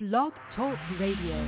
Blog Talk Radio.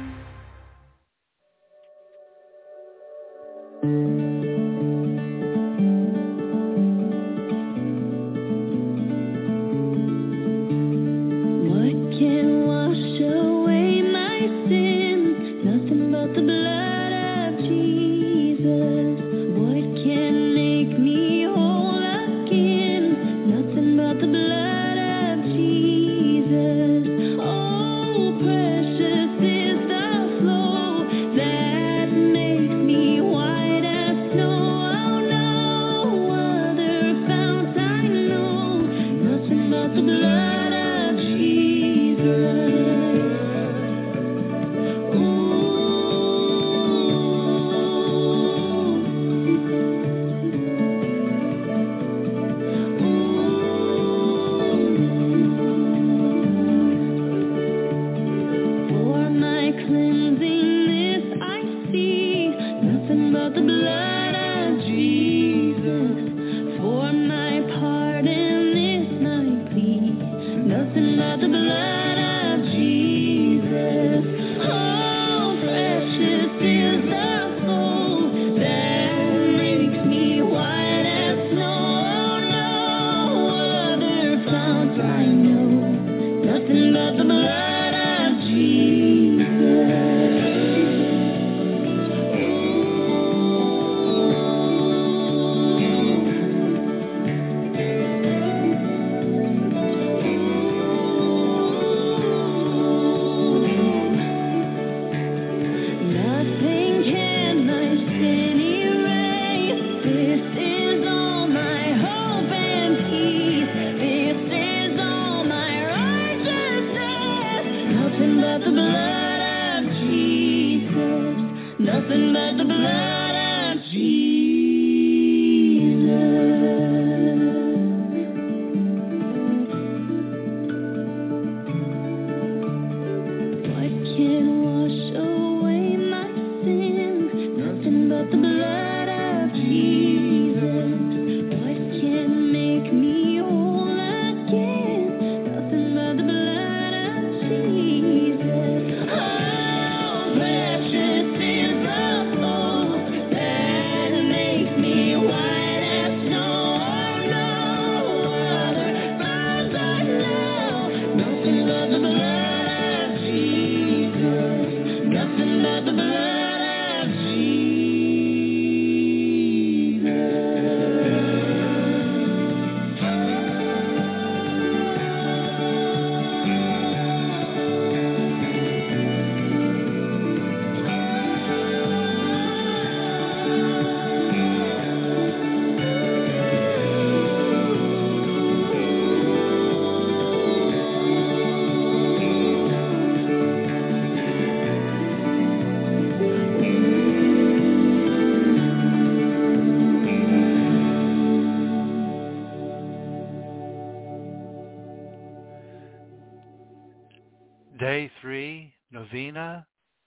Day 3, Novena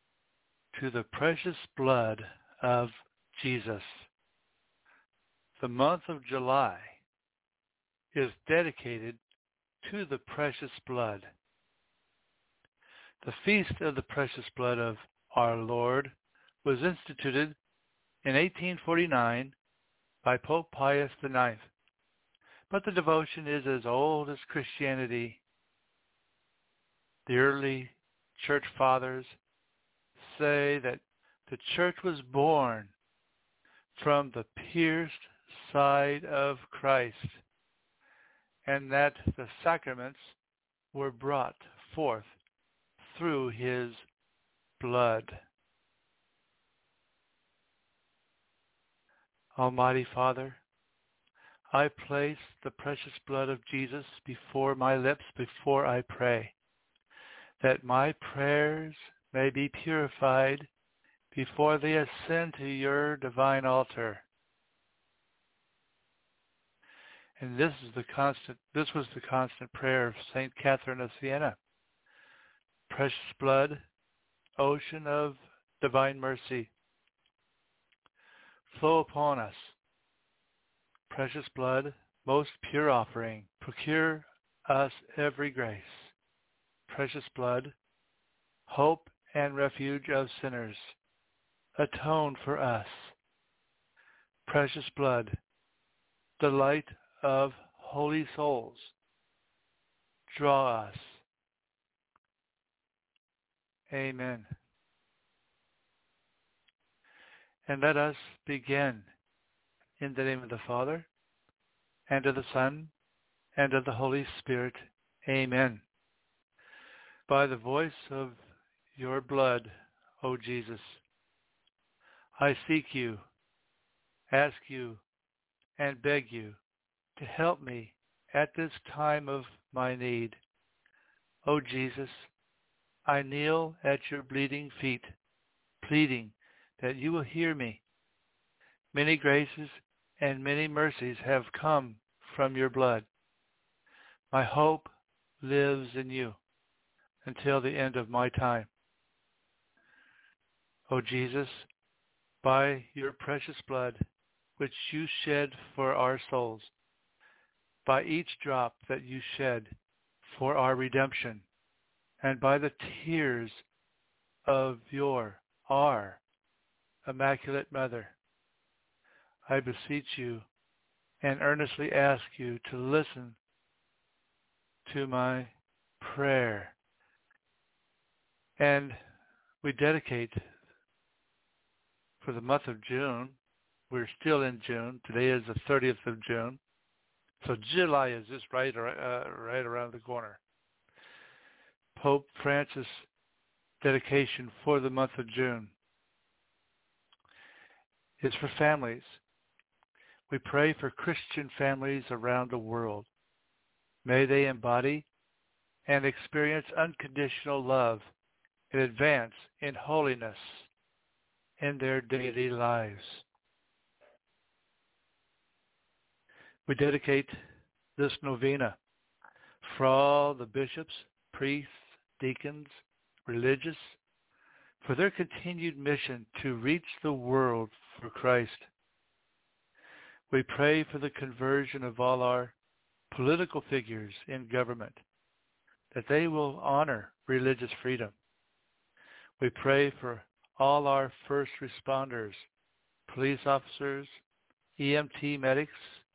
to the Precious Blood of Jesus. The month of July is dedicated to the precious blood. The Feast of the Precious Blood of our Lord was instituted in 1849 by Pope Pius IX, but the devotion is as old as Christianity. The early church fathers say that the church was born from the pierced side of Christ, and that the sacraments were brought forth through his blood. Almighty Father, I place the precious blood of Jesus before my lips before I pray, that my prayers may be purified before they ascend to your divine altar. And this was the constant prayer of St. Catherine of Siena. Precious blood, ocean of divine mercy, flow upon us. Precious blood, most pure offering, procure us every grace. Precious blood, hope and refuge of sinners, atone for us. Precious blood, the light of holy souls, draw us. Amen. And let us begin in the name of the Father, and of the Son, and of the Holy Spirit. Amen. By the voice of your blood, O Jesus, I seek you, ask you, and beg you to help me at this time of my need. O Jesus, I kneel at your bleeding feet, pleading that you will hear me. Many graces and many mercies have come from your blood. My hope lives in you until the end of my time. O Jesus, by your precious blood, which you shed for our souls, by each drop that you shed for our redemption, and by the tears of our Immaculate Mother, I beseech you and earnestly ask you to listen to my prayer. And we dedicate for the month of June. We're still in June. Today is the 30th of June. So July is just right around the corner. Pope Francis' dedication for the month of June is for families. We pray for Christian families around the world. May they embody and experience unconditional love and advance in holiness in their daily lives. We dedicate this novena for all the bishops, priests, deacons, religious, for their continued mission to reach the world for Christ. We pray for the conversion of all our political figures in government, that they will honor religious freedom. We pray for all our first responders, police officers, EMT medics,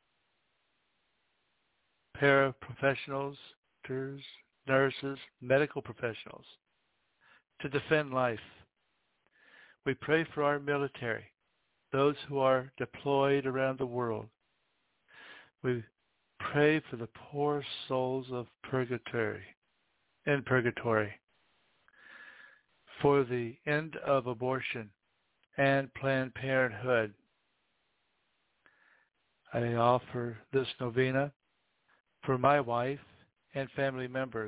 paraprofessionals, nurses, medical professionals, to defend life. We pray for our military, those who are deployed around the world. We pray for the poor souls of purgatory, for the end of abortion and Planned Parenthood. I offer this novena for my wife and family members.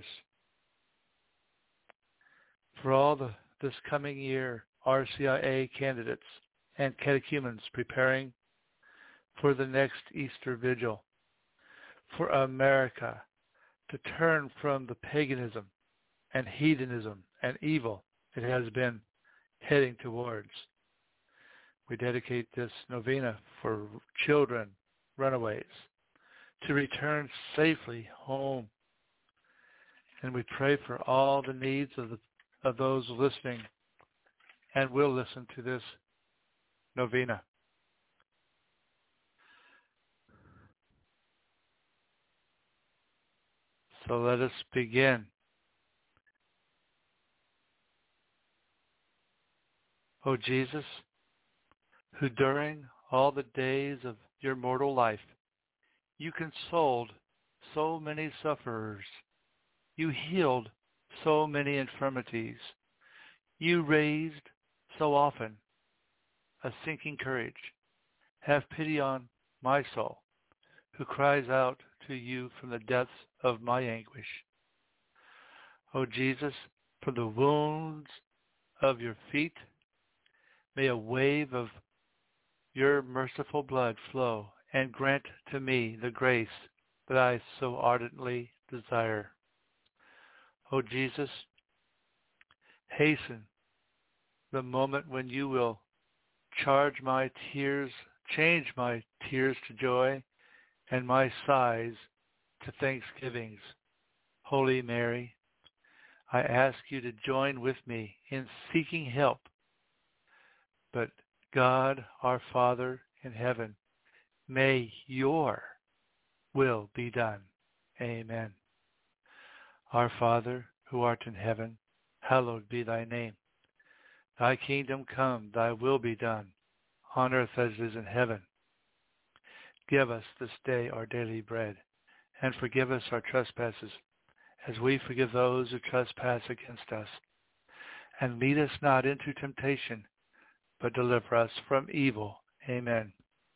For all this coming year, RCIA candidates and catechumens preparing for the next Easter Vigil. For America to turn from the paganism and hedonism and evil it has been heading towards. We dedicate this novena for children, runaways, to return safely home. And we pray for all the needs of those listening and will listen to this novena. So let us begin. O Jesus, who during all the days of your mortal life, you consoled so many sufferers, you healed so many infirmities, you raised so often a sinking courage. Have pity on my soul, who cries out to you from the depths of my anguish. O Jesus, from the wounds of your feet, may a wave of your merciful blood flow and grant to me the grace that I so ardently desire. O Jesus, hasten the moment when you will change my tears to joy and my sighs to thanksgivings. Holy Mary, I ask you to join with me in seeking help. But God, our Father in heaven, may your will be done. Amen. Our Father, who art in heaven, hallowed be thy name. Thy kingdom come, thy will be done, on earth as it is in heaven. Give us this day our daily bread, and forgive us our trespasses, as we forgive those who trespass against us. And lead us not into temptation, but deliver us from evil. Amen.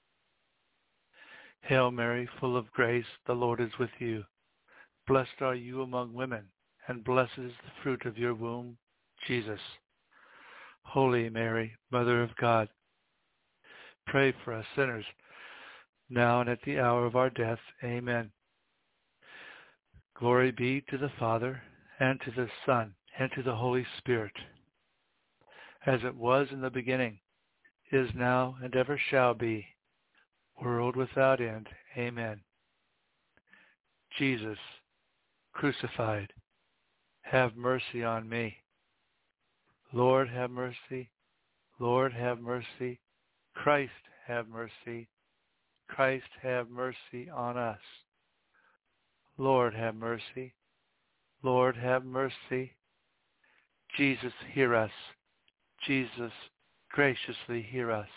Hail Mary, full of grace, the Lord is with you. Blessed are you among women, and blessed is the fruit of your womb, Jesus. Holy Mary, Mother of God, pray for us sinners, now and at the hour of our death. Amen. Glory be to the Father, and to the Son, and to the Holy Spirit, as it was in the beginning, is now, and ever shall be, world without end. Amen. Jesus, crucified, have mercy on me. Lord, have mercy. Lord, have mercy. Christ, have mercy. Christ, have mercy on us. Lord, have mercy. Lord, have mercy. Jesus, hear us. Jesus, graciously hear us.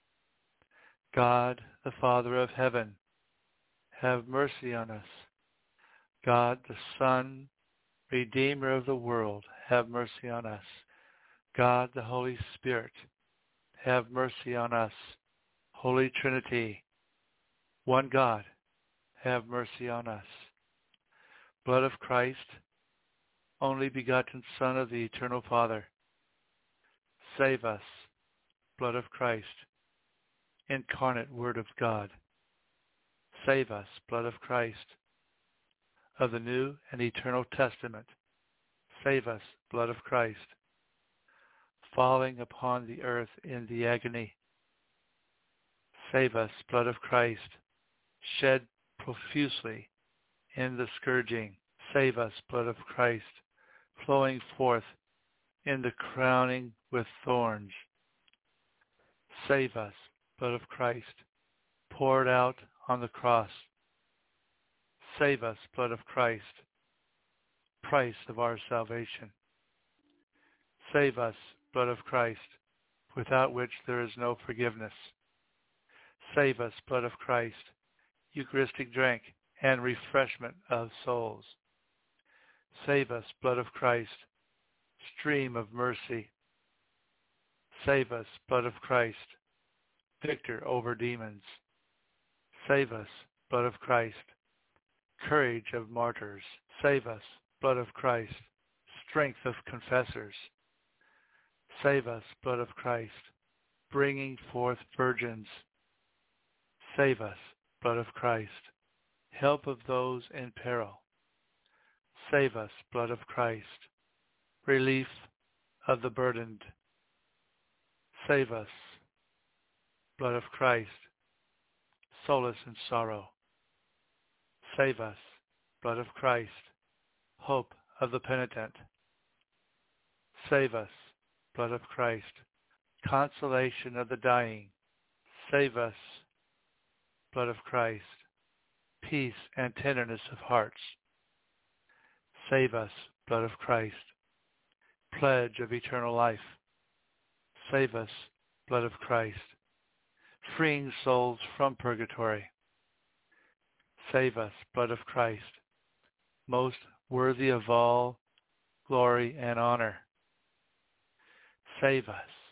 God, the Father of heaven, have mercy on us. God, the Son, Redeemer of the world, have mercy on us. God, the Holy Spirit, have mercy on us. Holy Trinity, one God, have mercy on us. Blood of Christ, only begotten Son of the Eternal Father, save us. Blood of Christ, incarnate Word of God, save us. Blood of Christ, of the New and Eternal Testament, save us. Blood of Christ, falling upon the earth in the agony, save us. Blood of Christ, shed profusely in the scourging, save us. Blood of Christ, flowing forth in the crowning with thorns, save us. Blood of Christ, poured out on the cross, save us. Blood of Christ, price of our salvation, save us. Blood of Christ, without which there is no forgiveness, save us. Blood of Christ, Eucharistic drink and refreshment of souls, save us. Blood of Christ, stream of mercy, save us. Blood of Christ, victor over demons, save us. Blood of Christ, courage of martyrs, save us. Blood of Christ, strength of confessors, save us. Blood of Christ, bringing forth virgins, save us. Blood of Christ, help of those in peril, save us. Blood of Christ, relief of the burdened, save us. Blood of Christ, solace in sorrow, save us. Blood of Christ, hope of the penitent, save us. Blood of Christ, consolation of the dying, save us. Blood of Christ, peace and tenderness of hearts, save us. Blood of Christ, pledge of eternal life, save us. Blood of Christ, freeing souls from purgatory, save us. Blood of Christ, most worthy of all glory and honor, save us.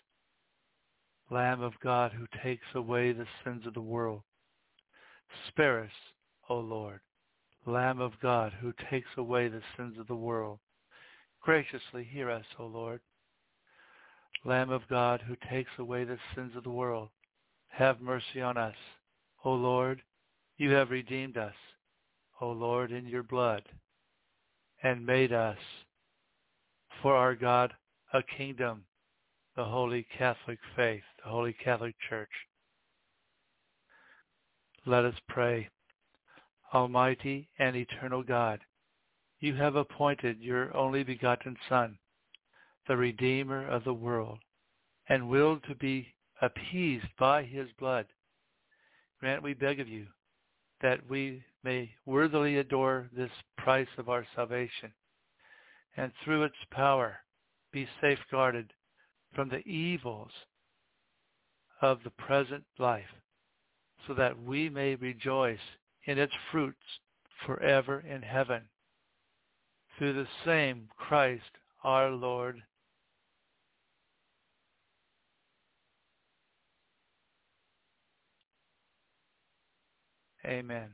Lamb of God, who takes away the sins of the world, spare us, O Lord. Lamb of God, who takes away the sins of the world, graciously hear us, O Lord. Lamb of God, who takes away the sins of the world, have mercy on us. O Lord, you have redeemed us, O Lord, in your blood, and made us, for our God, a kingdom, the Holy Catholic faith, the Holy Catholic Church. Let us pray. Almighty and eternal God, you have appointed your only begotten Son, the Redeemer of the world, and willed to be appeased by his blood. Grant, we beg of you, that we may worthily adore this price of our salvation, and through its power be safeguarded from the evils of the present life, so that we may rejoice in its fruits forever in heaven. Through the same Christ our Lord. Amen.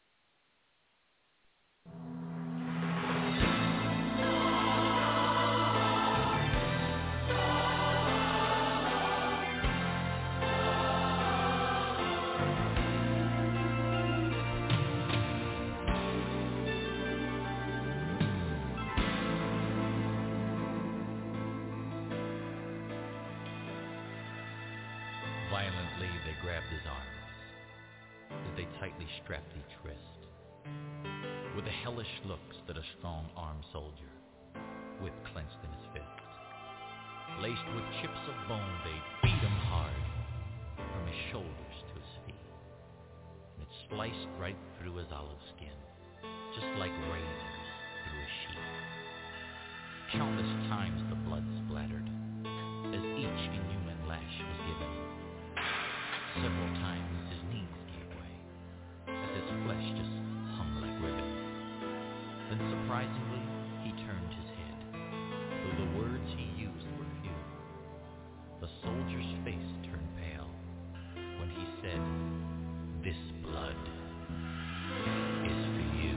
Violently they grabbed his arms, as they tightly strapped each wrist. With the hellish looks that a strong-armed soldier, whip clenched in his fist. Laced with chips of bone, they beat him hard, from his shoulders to his feet. And it sliced right through his olive skin, just like razors through a sheet. Countless times the blood splattered, as each inhuman lash was given. Several times his knees gave way, as his flesh just hung like ribbon. Then surprisingly, he turned his head, though the words he used were few. The soldier's face turned pale when he said, "This blood is for you."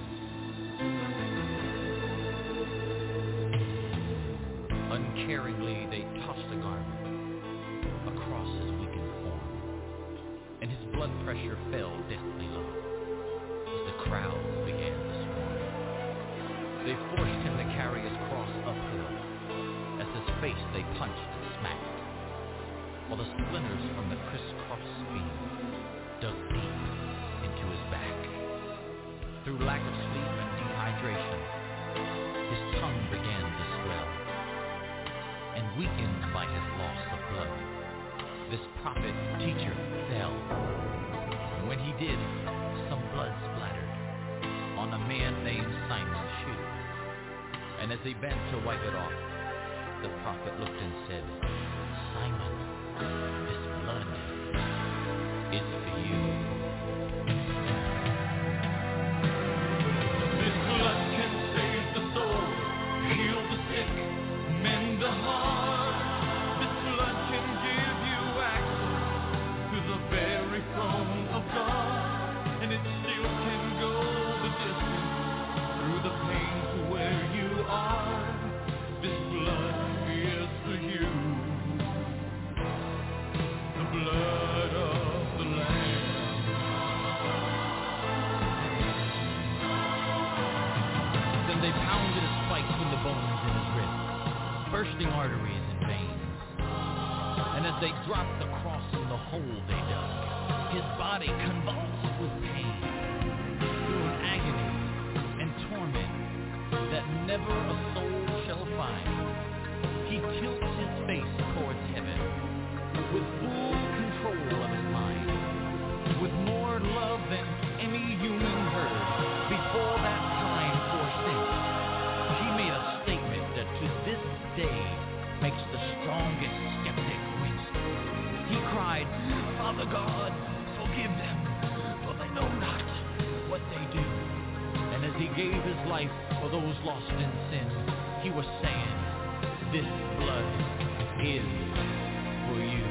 Uncaringly, they tossed a garment across his weakened form, and his blood pressure fell deathly low as the crowds began to swarm. They forced him to carry his cross uphill, as his face they punched and smacked, while the splinters from the crisscross beam dug deep into his back. Through lack of sleep and dehydration, his tongue began to swell, and weakened by his loss of blood, this prophet teacher fell. And when he did, some blood splattered on a man named Simon's shoe. And as he bent to wipe it off, the prophet looked and said, "Simon, this blood is for you." This blood can save the soul, heal the sick, mend the heart. This blood can give you access to the very throne of God, and it still can go the distance through the pain to where you are. This blood is for you, the blood of the Lamb. Then they pounded his spikes in the bones in his wrists, bursting arteries and veins. And as they dropped the cross in the hole they dug, his body convulsed with pain, through an agony and torment that never a soul shall find. He tilts his face towards heaven, with full control of his mind, with more love than any human heard. Before that time or since, he made a statement that to this day makes the strongest skeptic wince. He cried, "Father God, forgive them, for they know not what they do." And as he gave his life for those lost in sin, he was saying, "This blood is for you."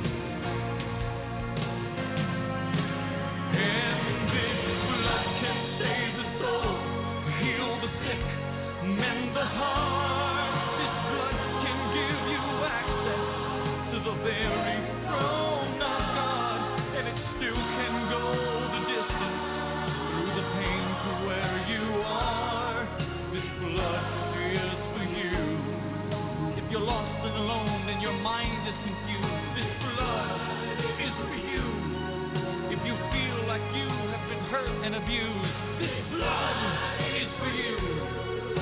And this blood can save the soul, heal the sick, mend the heart. This blood can give you access to the very throne of God, and it still can go the distance through the pain to where you are. This blood is for you. If you're lost and alone and your mind is confused, this blood is for you. If you feel like you have been hurt and abused, this blood is for you.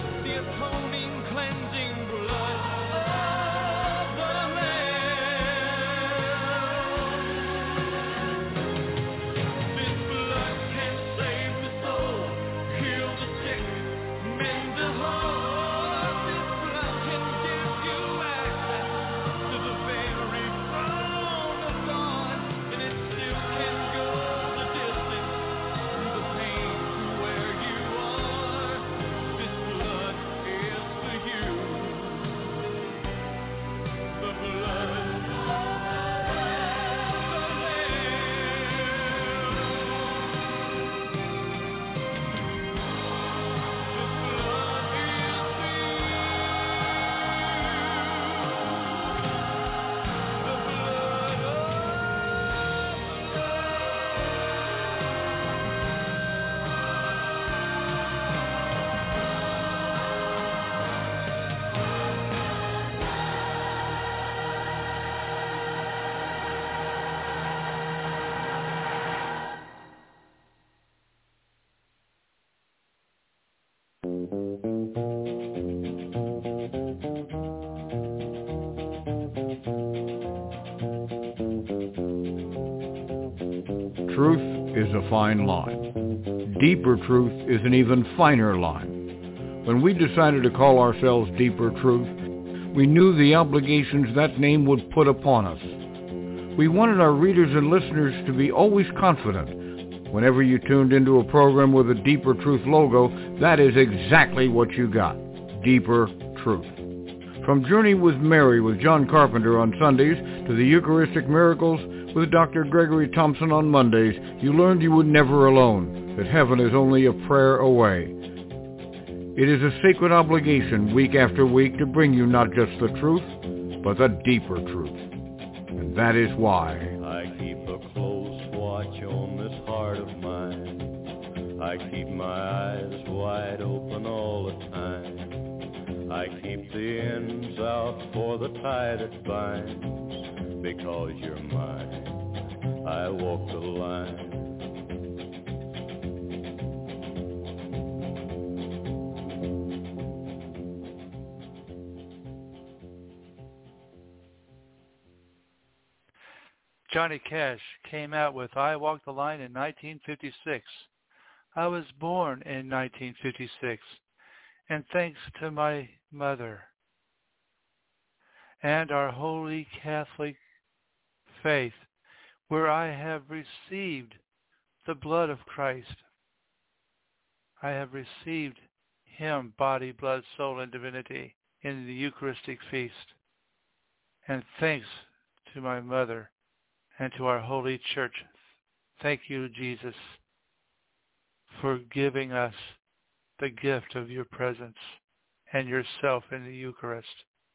Truth is a fine line. Deeper truth is an even finer line. When we decided to call ourselves Deeper Truth, we knew the obligations that name would put upon us. We wanted our readers and listeners to be always confident. Whenever you tuned into a program with a Deeper Truth logo, that is exactly what you got. Deeper Truth. From Journey with Mary with John Carpenter on Sundays to the Eucharistic Miracles with Dr. Gregory Thompson on Mondays, you learned you were never alone, that heaven is only a prayer away. It is a sacred obligation week after week to bring you not just the truth, but the deeper truth. And that is why I keep a close watch on this heart of mine. I keep my eyes wide open all the time. I keep the ends out for the tie that binds. Because you're mine, I walk the line. Johnny Cash came out with I Walk the Line in 1956. I was born in 1956. And thanks to my mother and our Holy Catholic faith, where I have received the blood of Christ. I have received him, body, blood, soul, and divinity in the Eucharistic feast. And thanks to my mother and to our Holy Church. Thank you, Jesus, for giving us the gift of your presence and yourself in the Eucharist.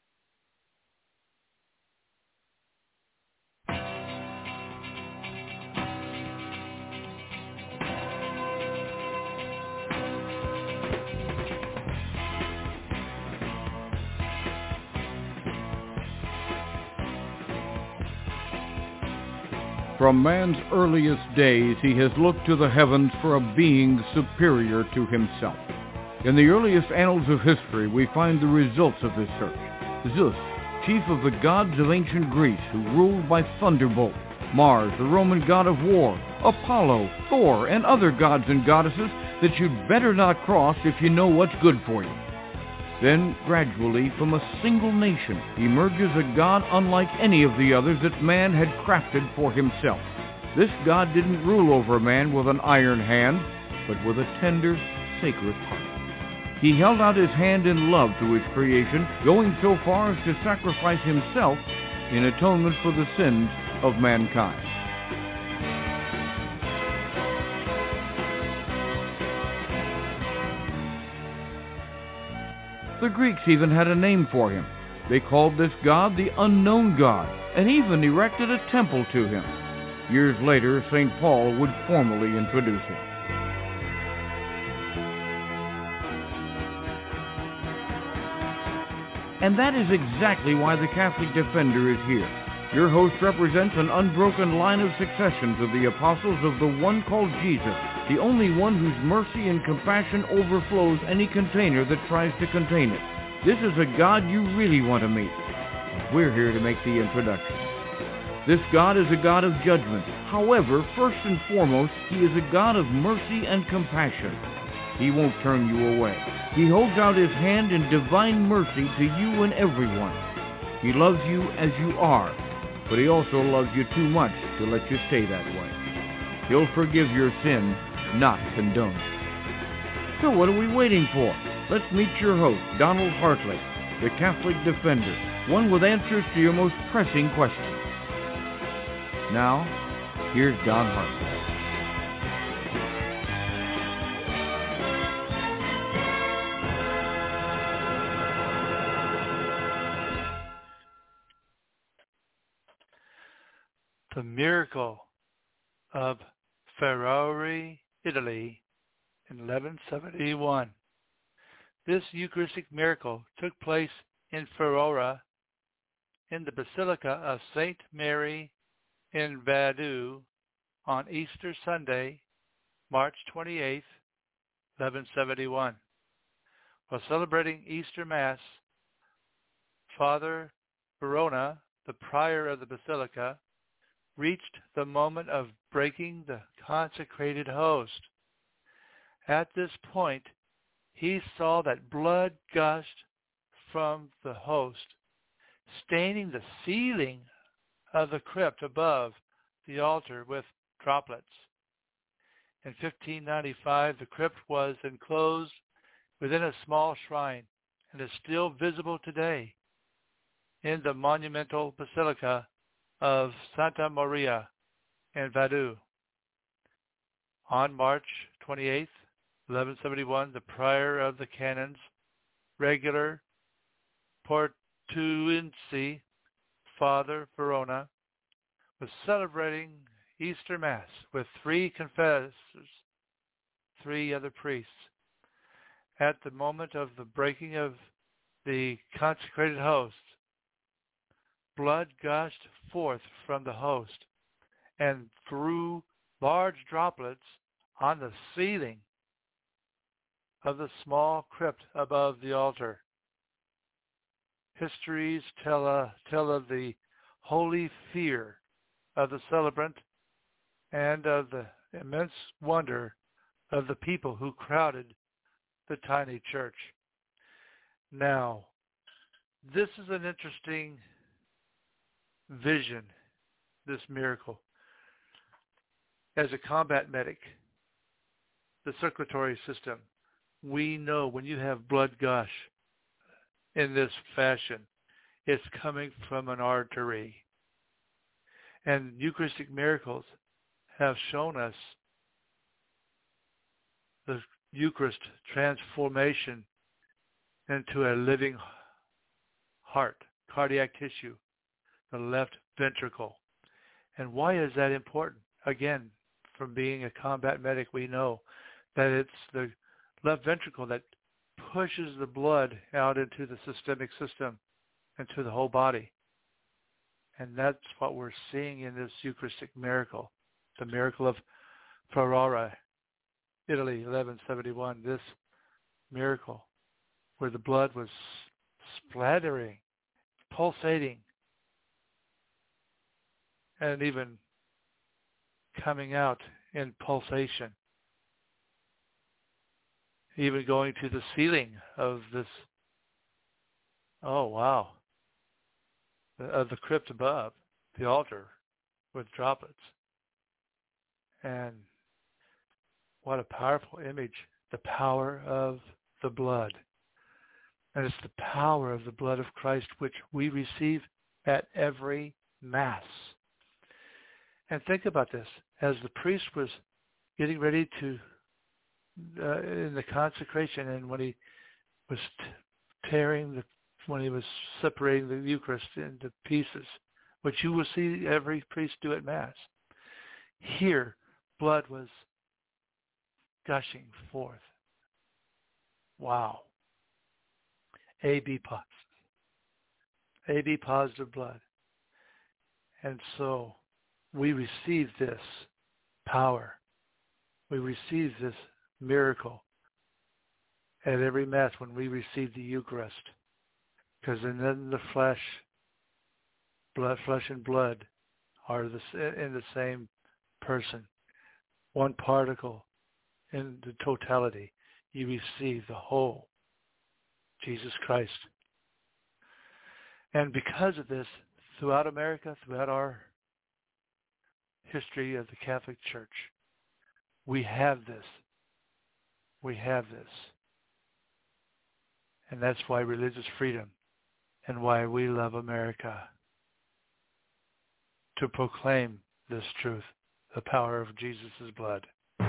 From man's earliest days, he has looked to the heavens for a being superior to himself. In the earliest annals of history, we find the results of this search. Zeus, chief of the gods of ancient Greece, who ruled by thunderbolt. Mars, the Roman god of war. Apollo, Thor, and other gods and goddesses that you'd better not cross if you know what's good for you. Then, gradually, from a single nation, emerges a God unlike any of the others that man had crafted for himself. This God didn't rule over man with an iron hand, but with a tender, sacred heart. He held out his hand in love to his creation, going so far as to sacrifice himself in atonement for the sins of mankind. The Greeks even had a name for him. They called this god the Unknown God, and even erected a temple to him. Years later, St. Paul would formally introduce him. And that is exactly why the Catholic Defender is here. Your host represents an unbroken line of succession to the apostles of the one called Jesus, the only one whose mercy and compassion overflows any container that tries to contain it. This is a God you really want to meet. We're here to make the introduction. This God is a God of judgment. However, first and foremost, he is a God of mercy and compassion. He won't turn you away. He holds out his hand in divine mercy to you and everyone. He loves you as you are, but he also loves you too much to let you stay that way. He'll forgive your sin, not condone it. So what are we waiting for? Let's meet your host, Donald Hartley, the Catholic Defender, one with answers to your most pressing questions. Now, here's Don Hartley. The miracle of Ferrara, Italy, in 1171. This Eucharistic miracle took place in Ferrara, in the Basilica of St. Mary in Vaduz, on Easter Sunday, March 28, 1171. While celebrating Easter Mass, Father Verona, the prior of the Basilica, reached the moment of breaking the consecrated host. At this point, he saw that blood gushed from the host, staining the ceiling of the crypt above the altar with droplets. In 1595, the crypt was enclosed within a small shrine and is still visible today in the monumental Basilica of Santa Maria in Vaduz. On March 28, 1171, the prior of the canons, regular Portuense, Father Verona, was celebrating Easter Mass with 3 confessors, 3 other priests. At the moment of the breaking of the consecrated host, blood gushed forth from the host and threw large droplets on the ceiling of the small crypt above the altar. Histories tell of the holy fear of the celebrant and of the immense wonder of the people who crowded the tiny church. Now, this is an interesting vision, this miracle. As a combat medic, the circulatory system, we know when you have blood gush in this fashion, it's coming from an artery. And Eucharistic miracles have shown us the Eucharist transformation into a living heart, cardiac tissue, the left ventricle. And why is that important? Again, from being a combat medic, we know that it's the left ventricle that pushes the blood out into the systemic system, into the whole body. And that's what we're seeing in this Eucharistic miracle, the miracle of Ferrara, Italy, 1171. This miracle where the blood was splattering, pulsating, and even coming out in pulsation, even going to the ceiling of this, of the crypt above the altar with droplets. And what a powerful image, the power of the blood. And it's the power of the blood of Christ which we receive at every Mass. And think about this. As the priest was getting ready to, in the consecration, and when he was when he was separating the Eucharist into pieces, which you will see every priest do at Mass, here, blood was gushing forth. Wow. AB positive blood. And so we receive this power. We receive this miracle at every Mass when we receive the Eucharist. Because then the flesh and blood are in the same person. One particle in the totality. You receive the whole, Jesus Christ. And because of this, throughout America, throughout our history of the Catholic Church, we have this. We have this. And that's why religious freedom and why we love America, to proclaim this truth, the power of Jesus' blood.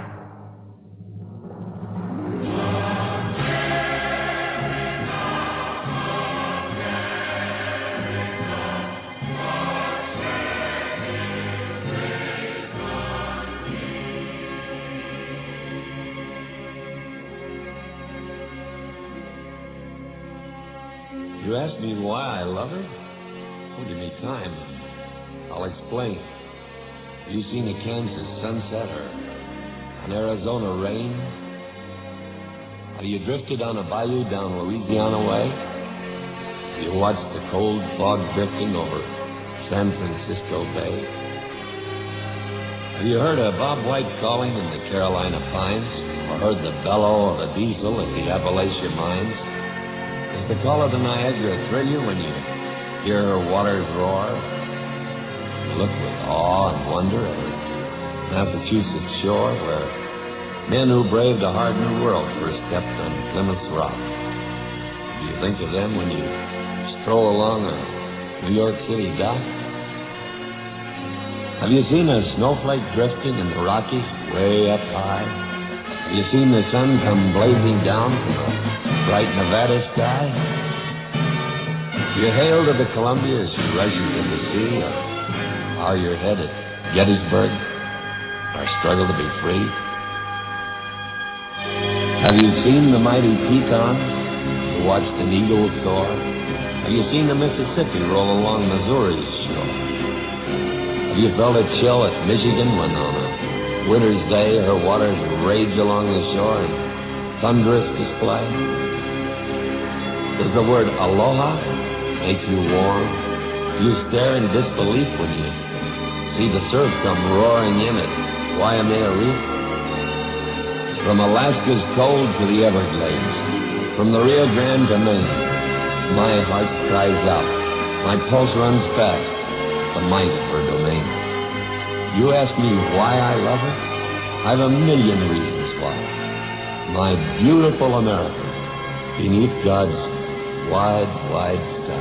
You ask me why I love her? Well, give me time. I'll explain. Have you seen a Kansas sunset or an Arizona rain? Have you drifted on a bayou down Louisiana way? Have you watched the cold fog drifting over San Francisco Bay? Have you heard of Bob White calling in the Carolina pines, or heard the bellow of a diesel at the Appalachia mines? Does the call of the Niagara thrill you when you hear her waters roar? You look with awe and wonder at her Massachusetts shore, where men who braved a hard new world first stepped on Plymouth's rock. Do you think of them when you stroll along a New York City dock? Have you seen a snowflake drifting in the Rockies way up high? Have you seen the sun come blazing down from a bright Nevada sky? Do you hail to the Columbia as she rushes into the sea, or bow your head at Gettysburg, our struggle to be free? Have you seen the mighty Tetons who watched an eagle soar? Have you seen the Mississippi roll along Missouri's shore? Have you felt a chill at Michigan when on a winter's day her waters rage along the shore in thunderous display? Does the word aloha make you warm? Do you stare in disbelief when you see the surf come roaring in at Waimea Reef? From Alaska's cold to the Everglades, from the Rio Grande to Maine, my heart cries out, my pulse runs fast, the might of her domain. You ask me why I love her? I've a million reasons why. My beautiful America, beneath God's wide, wide sky.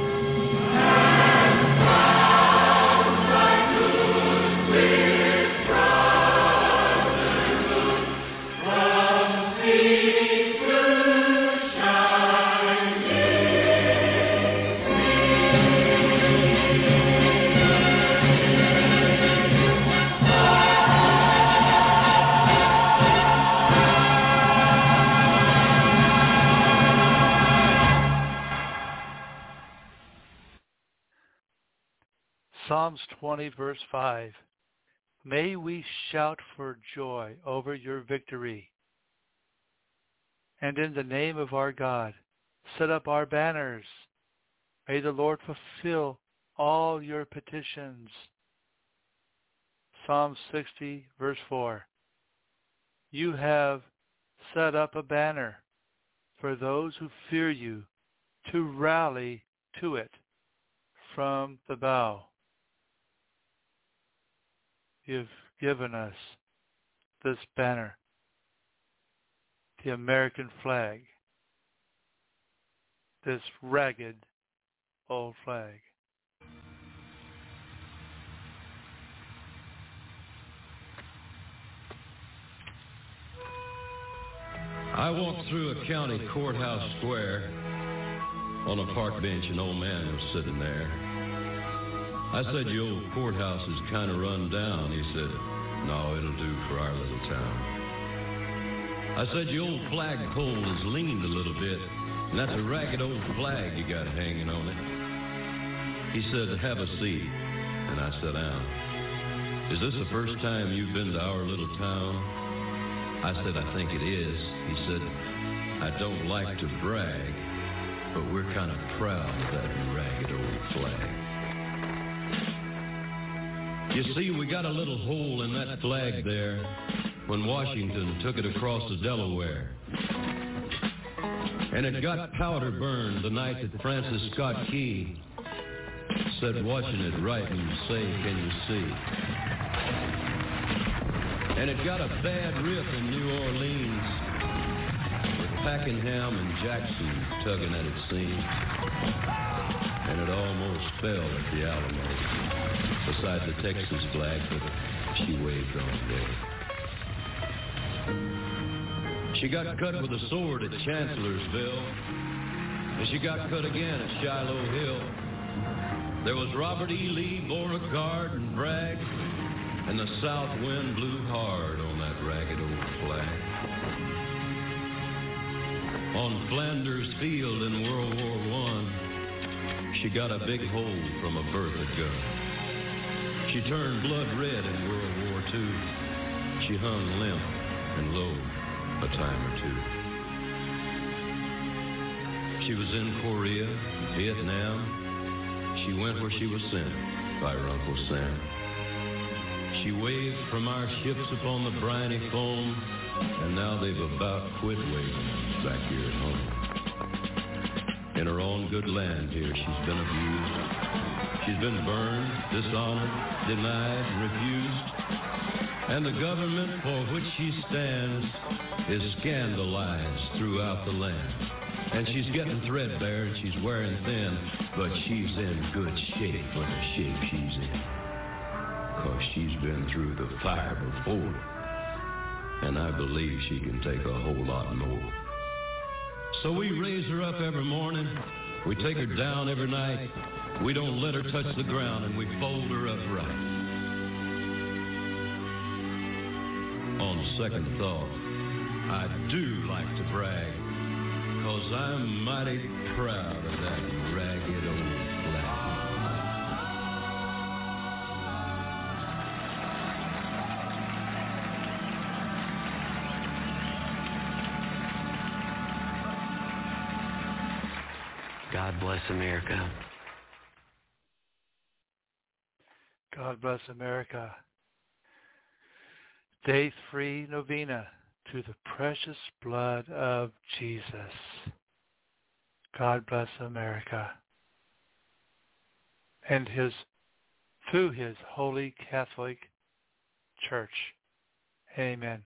Psalms 20, verse 5. May we shout for joy over your victory. And in the name of our God, set up our banners. May the Lord fulfill all your petitions. Psalm 60, verse 4. You have set up a banner for those who fear you, to rally to it from the bow. You've given us this banner, the American flag, this ragged old flag. I walked through a county courthouse square. On a park bench, an old man was sitting there. I said, your old courthouse is kind of run down. He said, no, it'll do for our little town. I said, your old flagpole is leaned a little bit, and that's a ragged old flag you got hanging on it. He said, have a seat, and I sat down. Is this the first time you've been to our little town? I said, I think it is. He said, I don't like to brag, but we're kind of proud of that ragged old flag. You see, we got a little hole in that flag there when Washington took it across the Delaware. And it got powder burned the night that Francis Scott Key said, watching it right and say, can you see? And it got a bad rip in New Orleans with Pakenham and Jackson tugging at its seams. And it almost fell at the Alamo beside the Texas flag that she waved on there. She got cut with a sword at Chancellorsville, and she got cut again at Shiloh Hill. There was Robert E. Lee, Beauregard, and Bragg, and the south wind blew hard on that ragged old flag. On Flanders Field in World War I, she got a big hole from a Bertha gun. She turned blood red in World War II. She hung limp and low a time or two. She was in Korea, Vietnam. She went where she was sent by her Uncle Sam. She waved from our ships upon the briny foam, and now they've about quit waving back here at home. In her own good land here, she's been abused. She's been burned, dishonored, denied, refused. And the government for which she stands is scandalized throughout the land. And she's getting threadbare and she's wearing thin, but she's in good shape for the shape she's in. 'Cause she's been through the fire before. And I believe she can take a whole lot more. So we raise her up every morning. We take her down every night. We don't let her touch the ground, and we fold her up right. On second thought, I do like to brag, 'cause I'm mighty proud of that ragged old flag. God bless America. God bless America. Day 3 novena to the precious blood of Jesus. God bless America. And through his holy Catholic Church. Amen.